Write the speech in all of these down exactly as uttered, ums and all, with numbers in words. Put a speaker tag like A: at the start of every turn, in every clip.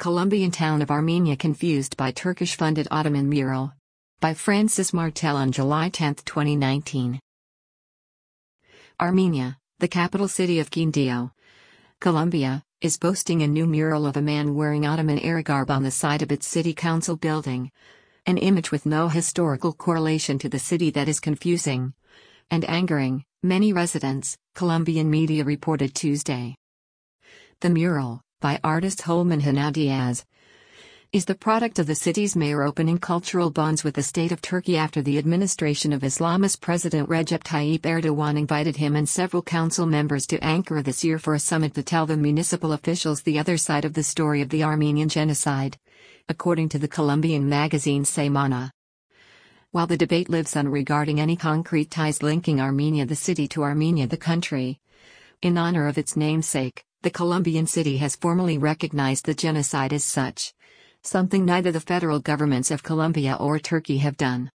A: Colombian town of Armenia confused by Turkish-funded Ottoman mural. By Francis Martel on July tenth, twenty nineteen. Armenia, the capital city of Quindío, Colombia, is boasting a new mural of a man wearing Ottoman era garb on the side of its city council building. An image with no historical correlation to the city that is confusing and angering many residents, Colombian media reported Tuesday. The mural, by artist Holman Hana Diaz, is the product of the city's mayor opening cultural bonds with the state of Turkey after the administration of Islamist President Recep Tayyip Erdogan invited him and several council members to Ankara this year for a summit to tell the municipal officials the other side of the story of the Armenian genocide, according to the Colombian magazine Semana. While the debate lives on regarding any concrete ties linking Armenia the city to Armenia the country, in honor of its namesake, the Colombian city has formally recognized the genocide as such, something neither the federal governments of Colombia or Turkey have done.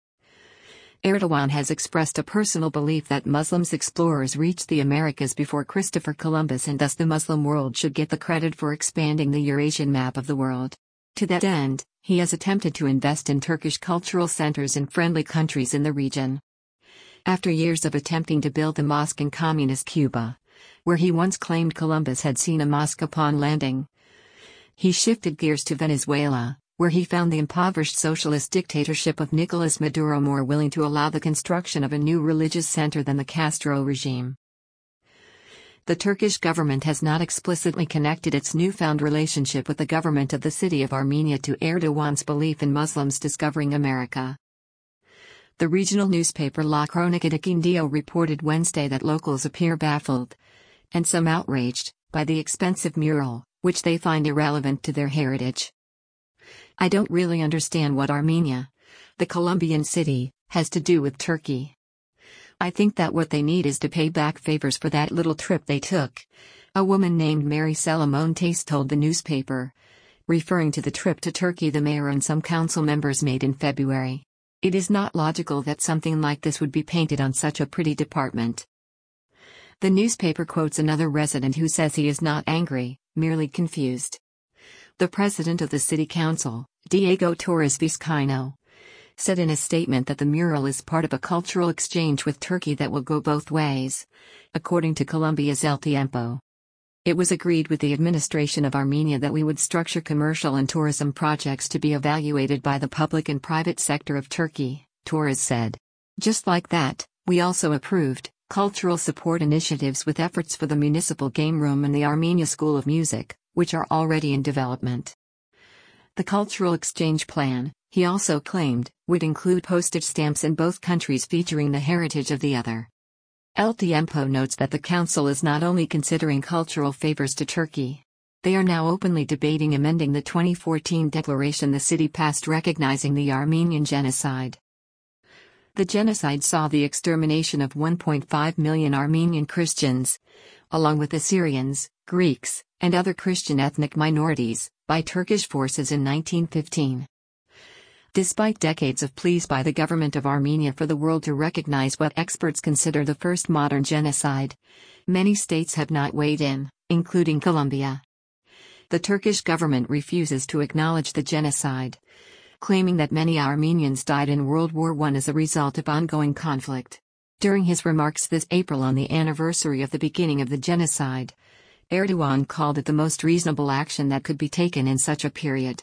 A: Erdogan has expressed a personal belief that Muslims explorers reached the Americas before Christopher Columbus and thus the Muslim world should get the credit for expanding the Eurasian map of the world. To that end, he has attempted to invest in Turkish cultural centers in friendly countries in the region. After years of attempting to build a mosque in communist Cuba, where he once claimed Columbus had seen a mosque upon landing, he shifted gears to Venezuela, where he found the impoverished socialist dictatorship of Nicolas Maduro more willing to allow the construction of a new religious center than the Castro regime. The Turkish government has not explicitly connected its newfound relationship with the government of the city of Armenia to Erdogan's belief in Muslims discovering America. The regional newspaper La Crónica de Quindío reported Wednesday that locals appear baffled, and some outraged, by the expensive mural, which they find irrelevant to their heritage. I don't really understand what Armenia, the Colombian city, has to do with Turkey. I think that what they need is to pay back favors for that little trip they took, a woman named Mary Salamontes told the newspaper, referring to the trip to Turkey the mayor and some council members made in February. It is not logical that something like this would be painted on such a pretty department. The newspaper quotes another resident who says he is not angry, merely confused. The president of the city council, Diego Torres Vizcaino, said in a statement that the mural is part of a cultural exchange with Turkey that will go both ways, according to Colombia's El Tiempo. It was agreed with the administration of Armenia that we would structure commercial and tourism projects to be evaluated by the public and private sector of Turkey, Torres said. Just like that, we also approved cultural support initiatives with efforts for the municipal game room and the Armenia School of Music, which are already in development. The cultural exchange plan, he also claimed, would include postage stamps in both countries featuring the heritage of the other. El Tiempo notes that the council is not only considering cultural favors to Turkey, they are now openly debating amending the twenty fourteen declaration the city passed recognizing the Armenian genocide. The genocide saw the extermination of one point five million Armenian Christians, along with Assyrians, Greeks, and other Christian ethnic minorities, by Turkish forces in nineteen fifteen. Despite decades of pleas by the government of Armenia for the world to recognize what experts consider the first modern genocide, many states have not weighed in, including Colombia. The Turkish government refuses to acknowledge the genocide, claiming that many Armenians died in World War One as a result of ongoing conflict. During his remarks this April on the anniversary of the beginning of the genocide, Erdogan called it the most reasonable action that could be taken in such a period.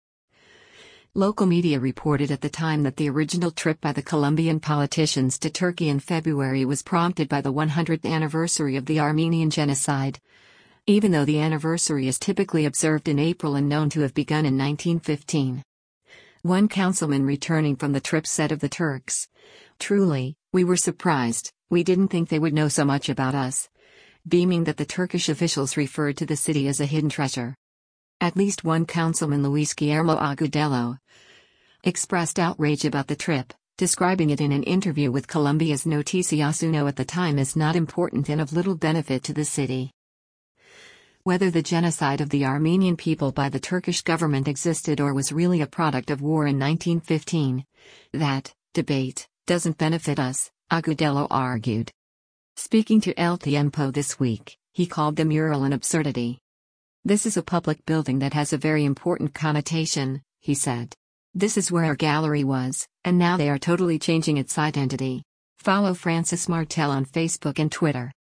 A: Local media reported at the time that the original trip by the Colombian politicians to Turkey in February was prompted by the one hundredth anniversary of the Armenian genocide, even though the anniversary is typically observed in April and known to have begun in nineteen fifteen. One councilman returning from the trip said of the Turks, "Truly, we were surprised, we didn't think they would know so much about us," beaming that the Turkish officials referred to the city as a hidden treasure. At least one councilman, Luis Guillermo Agudelo, expressed outrage about the trip, describing it in an interview with Colombia's Noticias Uno at the time as not important and of little benefit to the city. Whether the genocide of the Armenian people by the Turkish government existed or was really a product of war in nineteen fifteen, that debate doesn't benefit us, Agudelo argued. Speaking to El Tiempo this week, he called the mural an absurdity. "This is a public building that has a very important connotation," he said. "This is where our gallery was, and now they are totally changing its identity." Follow Francis Martel on Facebook and Twitter.